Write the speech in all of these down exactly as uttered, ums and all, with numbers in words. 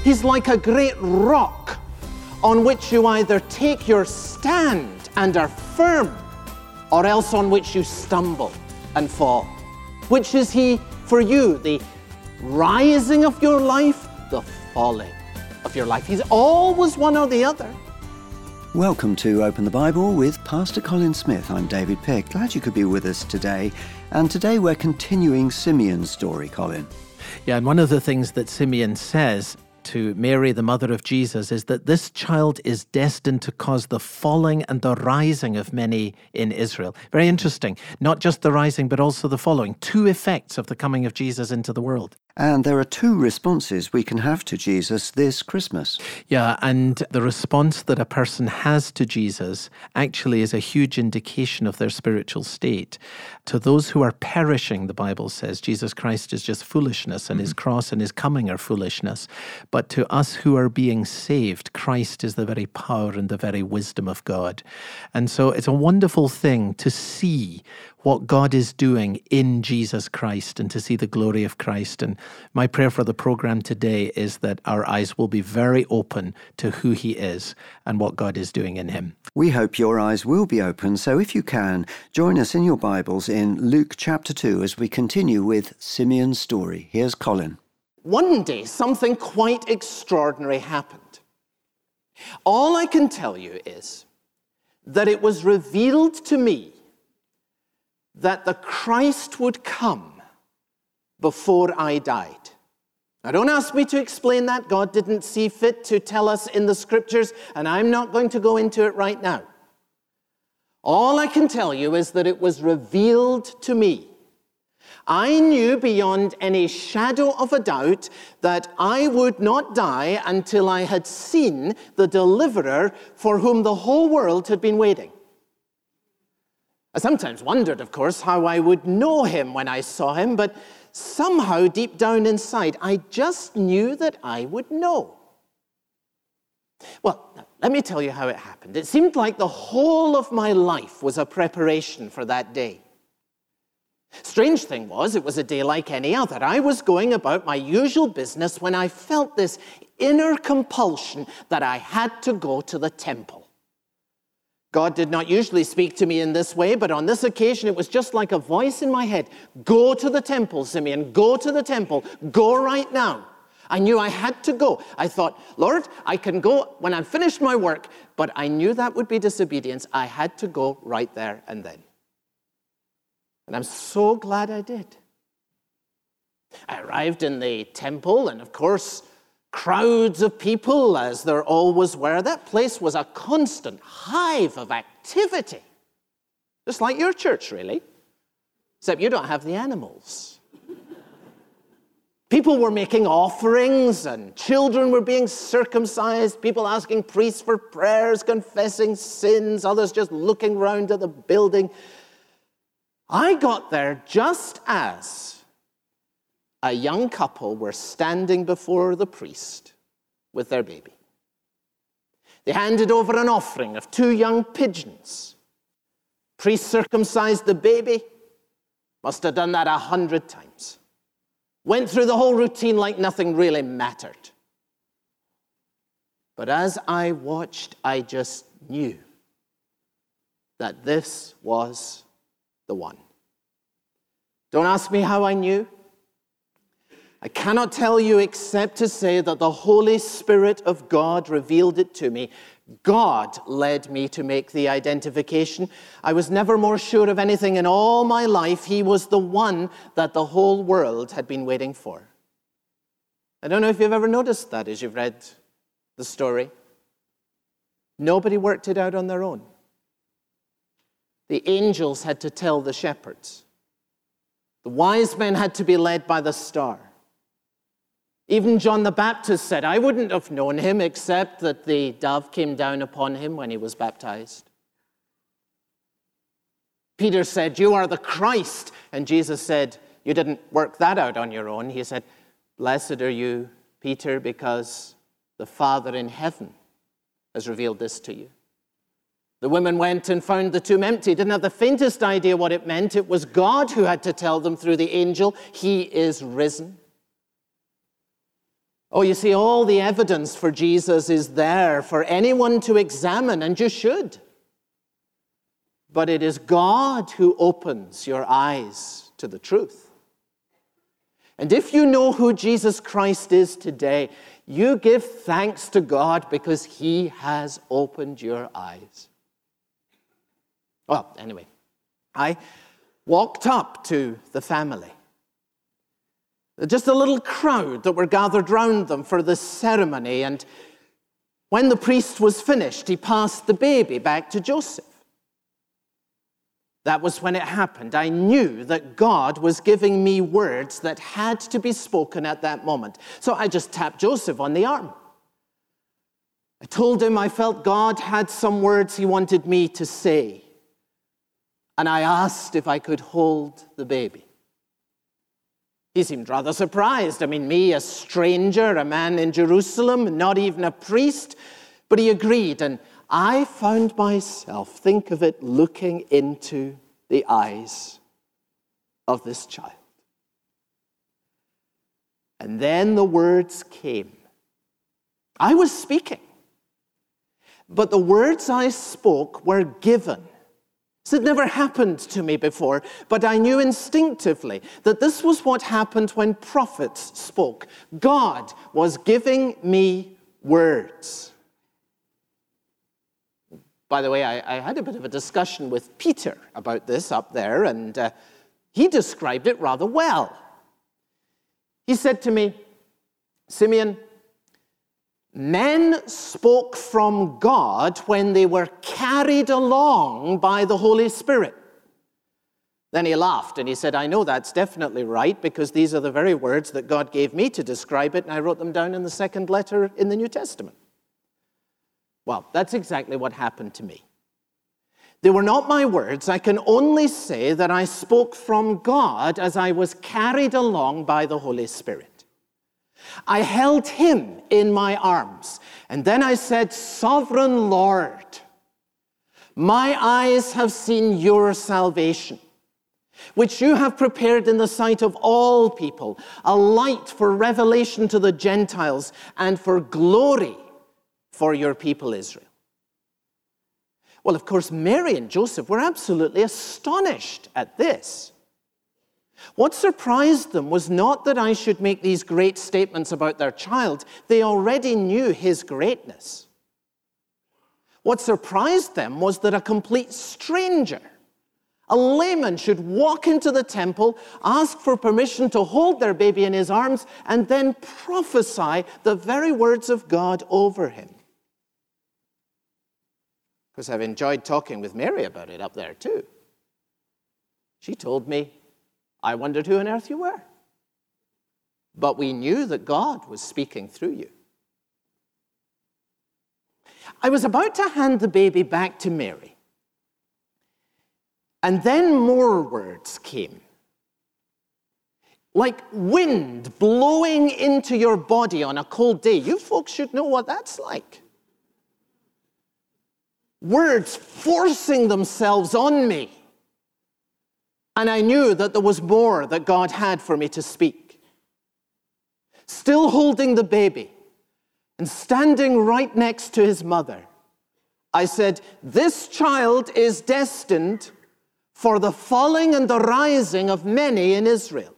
He's like a great rock on which you either take your stand and are firm, or else on which you stumble and fall. Which is he for you? The rising of your life, the falling of your life. He's always one or the other. Welcome to Open the Bible with Pastor Colin Smith. I'm David Pick. Glad you could be with us today. And today we're continuing Simeon's story, Colin. Yeah, and one of the things that Simeon says to Mary, the mother of Jesus, is that this child is destined to cause the falling and the rising of many in Israel. Very interesting. Not just the rising, but also the falling. Two effects of the coming of Jesus into the world. And there are two responses we can have to Jesus this Christmas. Yeah, and the response that a person has to Jesus actually is a huge indication of their spiritual state. To those who are perishing, the Bible says, Jesus Christ is just foolishness, and his cross and his coming are foolishness. But to us who are being saved, Christ is the very power and the very wisdom of God. And so it's a wonderful thing to see what God is doing in Jesus Christ and to see the glory of Christ. And my prayer for the program today is that our eyes will be very open to who he is and what God is doing in him. We hope your eyes will be open, so if you can, join us in your Bibles in Luke chapter two as we continue with Simeon's story. Here's Colin. One day, something quite extraordinary happened. All I can tell you is that it was revealed to me that the Christ would come before I died. Now, don't ask me to explain that. God didn't see fit to tell us in the scriptures, and I'm not going to go into it right now. All I can tell you is that it was revealed to me. I knew beyond any shadow of a doubt that I would not die until I had seen the deliverer for whom the whole world had been waiting. I sometimes wondered, of course, how I would know him when I saw him, but somehow deep down inside, I just knew that I would know. Well, let me tell you how it happened. It seemed like the whole of my life was a preparation for that day. Strange thing was, it was a day like any other. I was going about my usual business when I felt this inner compulsion that I had to go to the temple. God did not usually speak to me in this way, but on this occasion it was just like a voice in my head. Go to the temple, Simeon. Go to the temple. Go right now. I knew I had to go. I thought, Lord, I can go when I'm finished my work, but I knew that would be disobedience. I had to go right there and then. And I'm so glad I did. I arrived in the temple, and of course, crowds of people, as there always were. That place was a constant hive of activity. Just like your church, really. Except you don't have the animals. People were making offerings, and children were being circumcised, people asking priests for prayers, confessing sins, others just looking round at the building. I got there just as a young couple were standing before the priest with their baby. They handed over an offering of two young pigeons. Priest circumcised the baby. Must have done that a hundred times. Went through the whole routine like nothing really mattered. But as I watched, I just knew that this was the one. Don't ask me how I knew. I cannot tell you except to say that the Holy Spirit of God revealed it to me. God led me to make the identification. I was never more sure of anything in all my life. He was the one that the whole world had been waiting for. I don't know if you've ever noticed that as you've read the story. Nobody worked it out on their own. The angels had to tell the shepherds. The wise men had to be led by the star. Even John the Baptist said, I wouldn't have known him except that the dove came down upon him when he was baptized. Peter said, you are the Christ. And Jesus said, you didn't work that out on your own. He said, blessed are you, Peter, because the Father in heaven has revealed this to you. The women went and found the tomb empty, didn't have the faintest idea what it meant. It was God who had to tell them through the angel, he is risen. Oh, you see, all the evidence for Jesus is there for anyone to examine, and you should. But it is God who opens your eyes to the truth. And if you know who Jesus Christ is today, you give thanks to God because he has opened your eyes. Well, anyway, I walked up to the family. Just a little crowd that were gathered round them for this ceremony. And when the priest was finished, he passed the baby back to Joseph. That was when it happened. I knew that God was giving me words that had to be spoken at that moment. So I just tapped Joseph on the arm. I told him I felt God had some words he wanted me to say. And I asked if I could hold the baby. He seemed rather surprised. I mean, me, a stranger, a man in Jerusalem, not even a priest. But he agreed, and I found myself, think of it, looking into the eyes of this child. And then the words came. I was speaking, but the words I spoke were given. This had never happened to me before, but I knew instinctively that this was what happened when prophets spoke. God was giving me words. By the way, I, I had a bit of a discussion with Peter about this up there, and uh, he described it rather well. He said to me, Simeon, men spoke from God when they were carried along by the Holy Spirit. Then he laughed and he said, I know that's definitely right because these are the very words that God gave me to describe it, and I wrote them down in the second letter in the New Testament. Well, that's exactly what happened to me. They were not my words. I can only say that I spoke from God as I was carried along by the Holy Spirit. I held him in my arms, and then I said, Sovereign Lord, my eyes have seen your salvation, which you have prepared in the sight of all people, a light for revelation to the Gentiles and for glory for your people Israel. Well, of course, Mary and Joseph were absolutely astonished at this. What surprised them was not that I should make these great statements about their child. They already knew his greatness. What surprised them was that a complete stranger, a layman, should walk into the temple, ask for permission to hold their baby in his arms, and then prophesy the very words of God over him. Of course, I've enjoyed talking with Mary about it up there too. She told me, I wondered who on earth you were. But we knew that God was speaking through you. I was about to hand the baby back to Mary. And then more words came. Like wind blowing into your body on a cold day. You folks should know what that's like. Words forcing themselves on me. And I knew that there was more that God had for me to speak. Still holding the baby and standing right next to his mother, I said, this child is destined for the falling and the rising of many in Israel.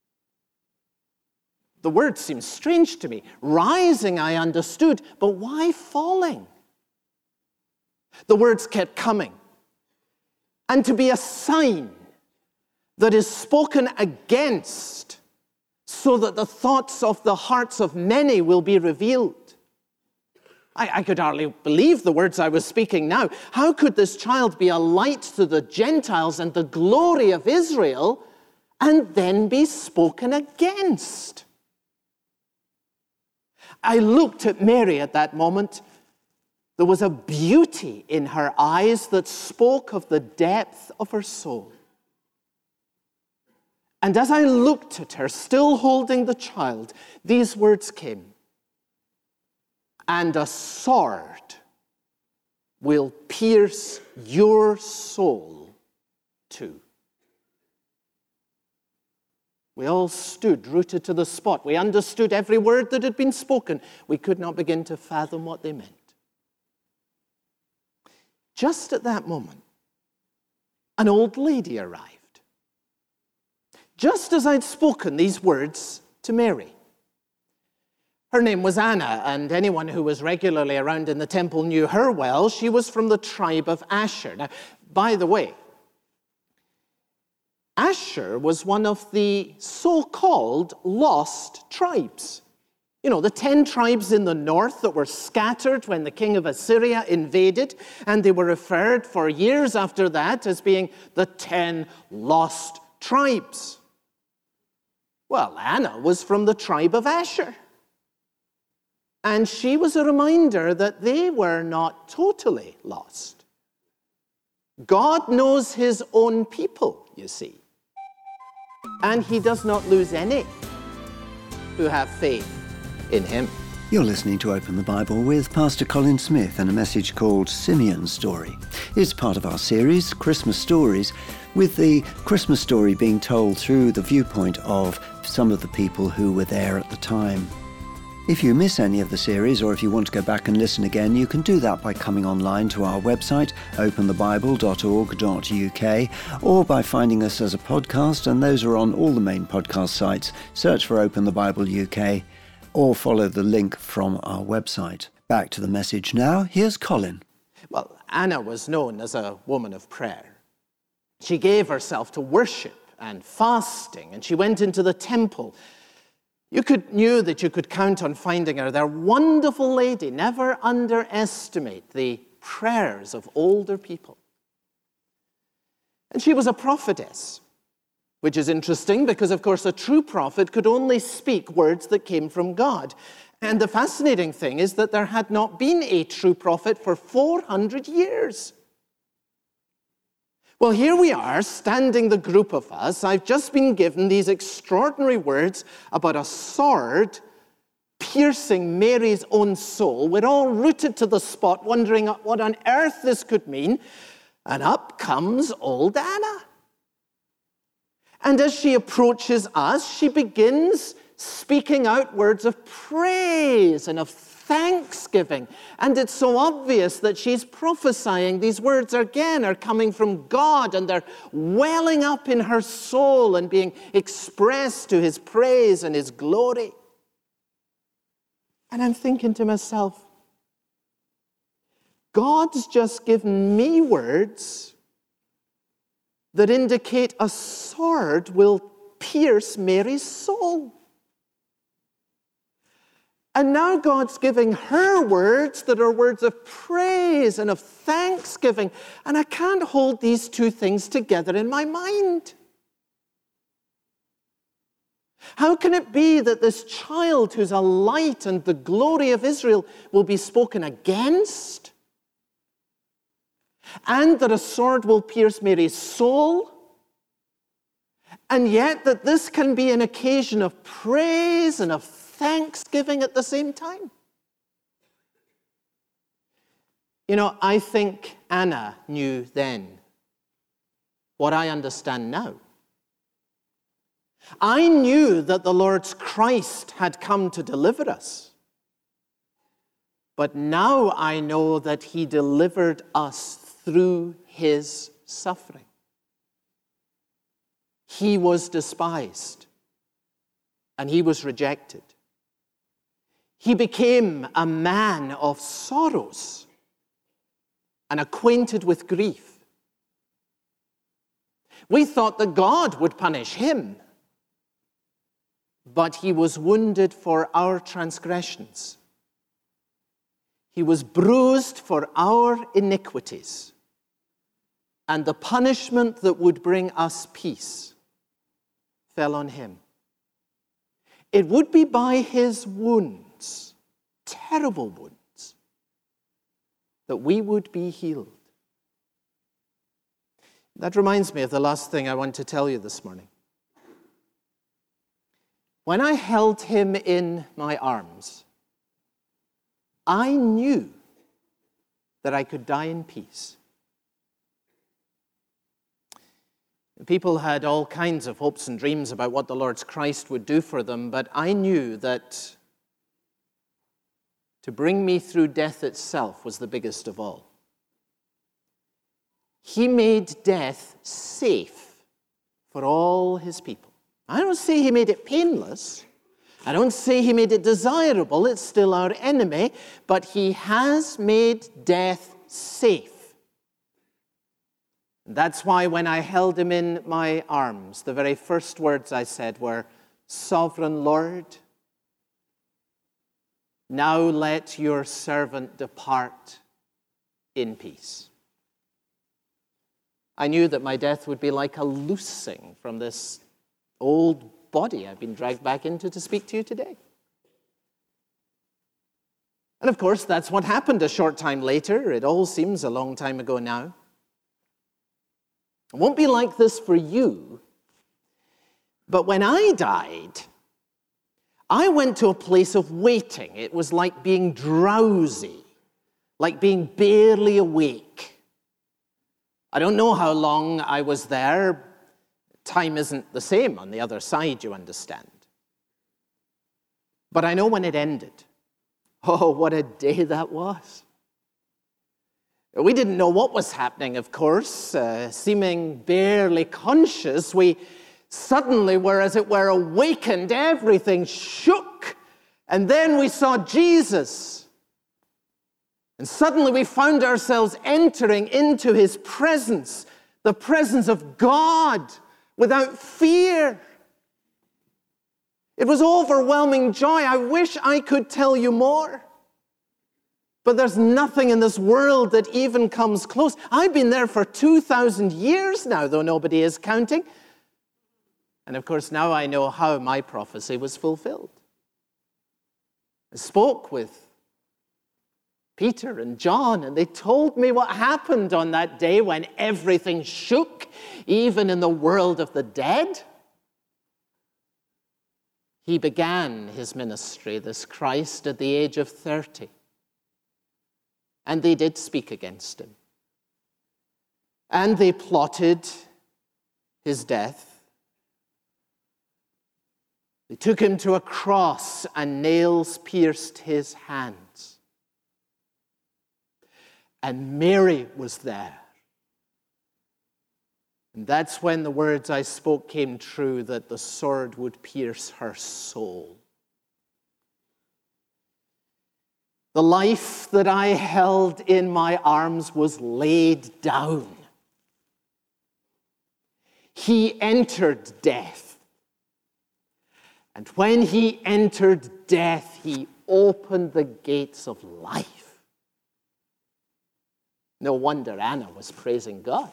The word seemed strange to me. Rising, I understood, but why falling? The words kept coming. And to be a sign that is spoken against, so that the thoughts of the hearts of many will be revealed. I, I could hardly believe the words I was speaking now. How could this child be a light to the Gentiles and the glory of Israel, and then be spoken against? I looked at Mary at that moment. There was a beauty in her eyes that spoke of the depth of her soul. And as I looked at her, still holding the child, these words came. And a sword will pierce your soul too. We all stood rooted to the spot. We understood every word that had been spoken. We could not begin to fathom what they meant. Just at that moment, an old lady arrived. Just as I'd spoken these words to Mary. Her name was Anna, and anyone who was regularly around in the temple knew her well. She was from the tribe of Asher. Now, by the way, Asher was one of the so-called lost tribes. You know, the ten tribes in the north that were scattered when the king of Assyria invaded, and they were referred for years after that as being the ten lost tribes. Well, Anna was from the tribe of Asher. And she was a reminder that they were not totally lost. God knows his own people, you see. And he does not lose any who have faith in him. You're listening to Open the Bible with Pastor Colin Smith and a message called Simeon's Story. It's part of our series, Christmas Stories, with the Christmas story being told through the viewpoint of some of the people who were there at the time. If you miss any of the series, or if you want to go back and listen again, you can do that by coming online to our website, open the bible dot org dot U K, or by finding us as a podcast, and those are on all the main podcast sites. Search for Open the Bible U K, or follow the link from our website. Back to the message now. Here's Colin. Well, Anna was known as a woman of prayer. She gave herself to worship and fasting, and she went into the temple. You could, knew that you could count on finding her there. Wonderful lady. Never underestimate the prayers of older people. And she was a prophetess, which is interesting because, of course, a true prophet could only speak words that came from God. And the fascinating thing is that there had not been a true prophet for four hundred years. Well, here we are, standing the group of us. I've just been given these extraordinary words about a sword piercing Mary's own soul. We're all rooted to the spot, wondering what on earth this could mean. And up comes old Anna. And as she approaches us, she begins speaking out words of praise and of thanksgiving. And it's so obvious that she's prophesying. These words, again, are coming from God, and they're welling up in her soul and being expressed to his praise and his glory. And I'm thinking to myself, God's just given me words that indicate a sword will pierce Mary's soul. And now God's giving her words that are words of praise and of thanksgiving. And I can't hold these two things together in my mind. How can it be that this child who's a light and the glory of Israel will be spoken against? And that a sword will pierce Mary's soul? And yet that this can be an occasion of praise and of thanksgiving at the same time? You know, I think Anna knew then what I understand now. I knew that the Lord's Christ had come to deliver us. But now I know that he delivered us through his suffering. He was despised, and he was rejected. He became a man of sorrows and acquainted with grief. We thought that God would punish him, but he was wounded for our transgressions. He was bruised for our iniquities, and the punishment that would bring us peace fell on him. It would be by his wounds, terrible wounds, that we would be healed. That reminds me of the last thing I want to tell you this morning. When I held him in my arms, I knew that I could die in peace. People had all kinds of hopes and dreams about what the Lord's Christ would do for them, but I knew that to bring me through death itself was the biggest of all. He made death safe for all his people. I don't say he made it painless. I don't say he made it desirable. It's still our enemy, but he has made death safe. That's why when I held him in my arms, the very first words I said were, "Sovereign Lord, now let your servant depart in peace." I knew that my death would be like a loosing from this old body I've been dragged back into to speak to you today. And of course, that's what happened a short time later. It all seems a long time ago now. It won't be like this for you, but when I died, I went to a place of waiting. It was like being drowsy, like being barely awake. I don't know how long I was there. Time isn't the same on the other side, you understand. But I know when it ended. Oh, what a day that was. We didn't know what was happening, of course. Uh, seeming barely conscious, we suddenly were, as it were, awakened. Everything shook. And then we saw Jesus. And suddenly we found ourselves entering into his presence, the presence of God, without fear. It was overwhelming joy. I wish I could tell you more. But there's nothing in this world that even comes close. I've been there for two thousand years now, though nobody is counting. And of course, now I know how my prophecy was fulfilled. I spoke with Peter and John, and they told me what happened on that day when everything shook, even in the world of the dead. He began his ministry, this Christ, at the age of thirty. And they did speak against him. And they plotted his death. They took him to a cross and nails pierced his hands. And Mary was there. And that's when the words I spoke came true, that the sword would pierce her soul. The life that I held in my arms was laid down. He entered death. And when he entered death, he opened the gates of life. No wonder Anna was praising God.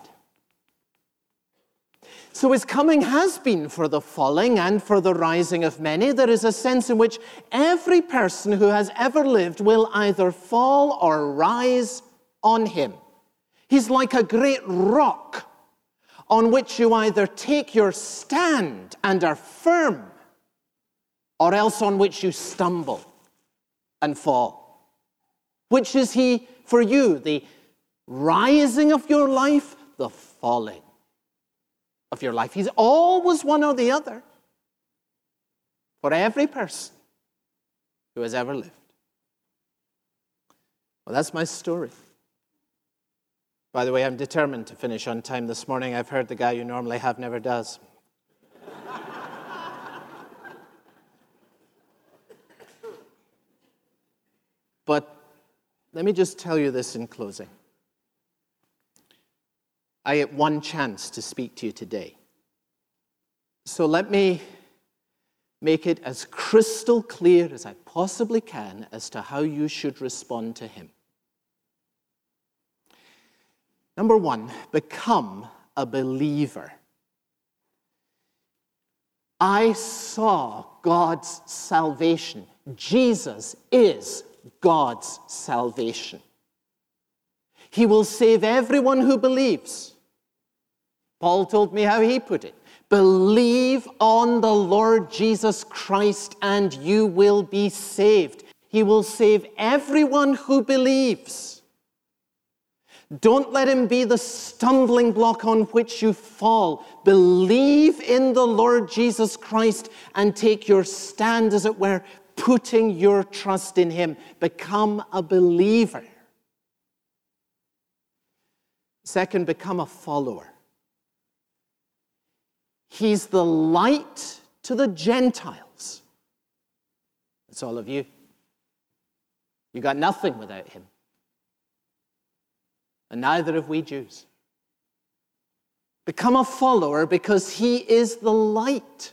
So his coming has been for the falling and for the rising of many. There is a sense in which every person who has ever lived will either fall or rise on him. He's like a great rock on which you either take your stand and are firm, or else on which you stumble and fall. Which is he for you? The rising of your life, the falling of your life. He's always one or the other for every person who has ever lived. Well, that's my story. By the way, I'm determined to finish on time this morning. I've heard the guy you normally have never does. But let me just tell you this in closing. I get one chance to speak to you today. So let me make it as crystal clear as I possibly can as to how you should respond to him. Number one, become a believer. I saw God's salvation. Jesus is God's salvation. He will save everyone who believes. Paul told me how he put it. Believe on the Lord Jesus Christ and you will be saved. He will save everyone who believes. Don't let him be the stumbling block on which you fall. Believe in the Lord Jesus Christ and take your stand, as it were, putting your trust in him. Become a believer. Second, become a follower. He's the light to the Gentiles. That's all of you. You got nothing without him. And neither have we Jews. Become a follower because he is the light.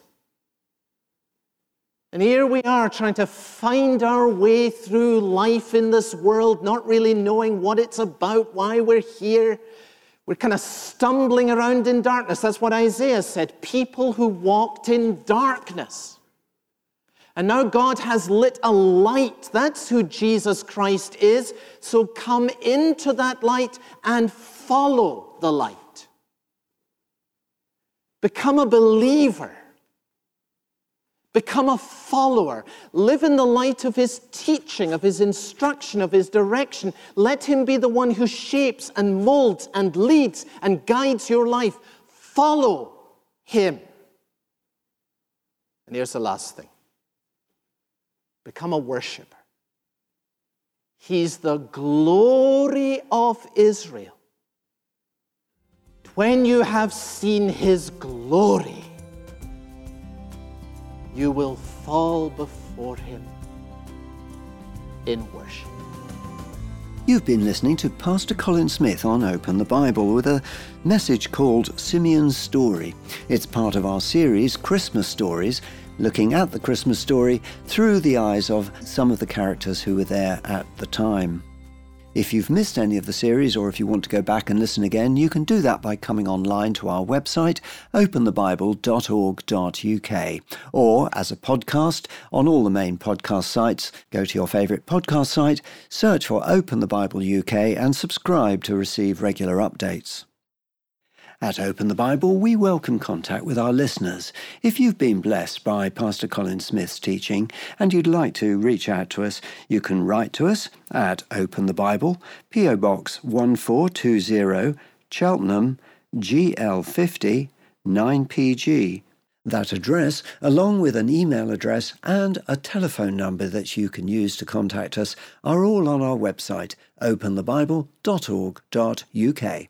And here we are trying to find our way through life in this world, not really knowing what it's about, why we're here. We're kind of stumbling around in darkness. That's what Isaiah said. People who walked in darkness. And now God has lit a light. That's who Jesus Christ is. So come into that light and follow the light. Become a believer. Become a follower. Live in the light of his teaching, of his instruction, of his direction. Let him be the one who shapes and molds and leads and guides your life. Follow him. And here's the last thing. Become a worshiper. He's the glory of Israel. When you have seen his glory, you will fall before him in worship. You've been listening to Pastor Colin Smith on Open the Bible with a message called Simeon's Story. It's part of our series, Christmas Stories, looking at the Christmas story through the eyes of some of the characters who were there at the time. If you've missed any of the series, or if you want to go back and listen again, you can do that by coming online to our website, open the bible dot org dot u k, or as a podcast on all the main podcast sites. Go to your favourite podcast site, search for Open the Bible U K and subscribe to receive regular updates. At Open the Bible, we welcome contact with our listeners. If you've been blessed by Pastor Colin Smith's teaching and you'd like to reach out to us, you can write to us at Open the Bible, P O Box one four two zero, Cheltenham, G L fifty, nine P G. That address, along with an email address and a telephone number that you can use to contact us, are all on our website, open the bible dot org dot u k.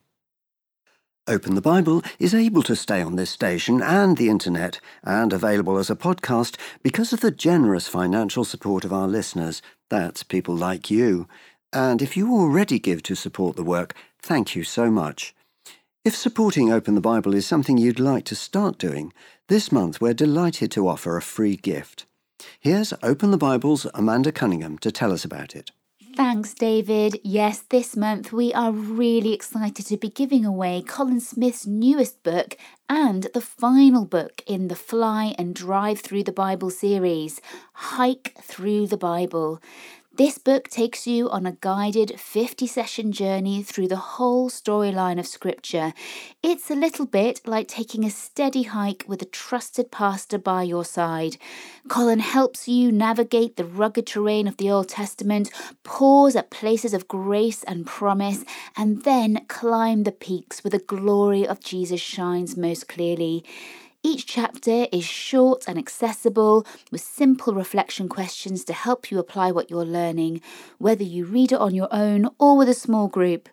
Open the Bible is able to stay on this station and the internet and available as a podcast because of the generous financial support of our listeners. That's people like you. And if you already give to support the work, thank you so much. If supporting Open the Bible is something you'd like to start doing, this month we're delighted to offer a free gift. Here's Open the Bible's Amanda Cunningham to tell us about it. Thanks, David. Yes, this month we are really excited to be giving away Colin Smith's newest book and the final book in the Fly and Drive Through the Bible series, Hike Through the Bible. This book takes you on a guided fifty-session journey through the whole storyline of Scripture. It's a little bit like taking a steady hike with a trusted pastor by your side. Colin helps you navigate the rugged terrain of the Old Testament, pause at places of grace and promise, and then climb the peaks where the glory of Jesus shines most clearly. Each chapter is short and accessible, with simple reflection questions to help you apply what you're learning, whether you read it on your own or with a small group.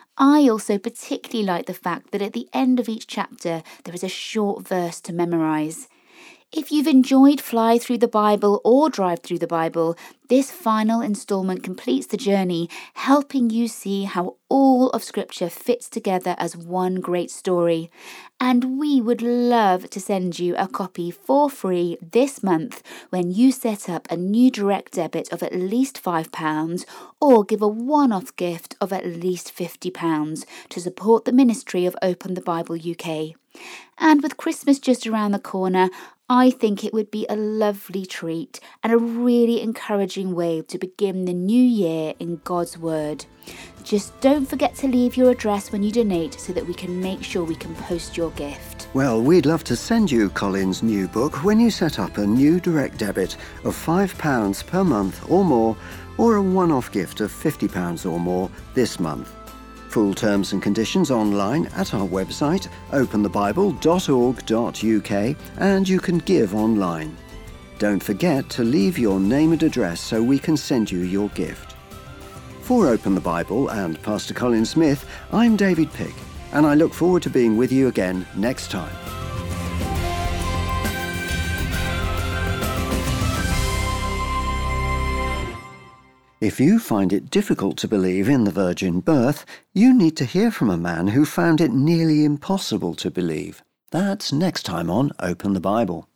I also particularly like the fact that at the end of each chapter there is a short verse to memorise. If you've enjoyed Fly Through the Bible or Drive Through the Bible, this final instalment completes the journey, helping you see how all of Scripture fits together as one great story. And we would love to send you a copy for free this month when you set up a new direct debit of at least five pounds or give a one-off gift of at least fifty pounds to support the ministry of Open the Bible U K. And with Christmas just around the corner, I think it would be a lovely treat and a really encouraging way to begin the new year in God's Word. Just don't forget to leave your address when you donate so that we can make sure we can post your gift. Well, we'd love to send you Colin's new book when you set up a new direct debit of five pounds per month or more, or a one-off gift of fifty pounds or more this month. Full terms and conditions online at our website, open the bible dot org dot U K, and you can give online. Don't forget to leave your name and address so we can send you your gift. For Open the Bible and Pastor Colin Smith, I'm David Pick, and I look forward to being with you again next time. If you find it difficult to believe in the virgin birth, you need to hear from a man who found it nearly impossible to believe. That's next time on Open the Bible.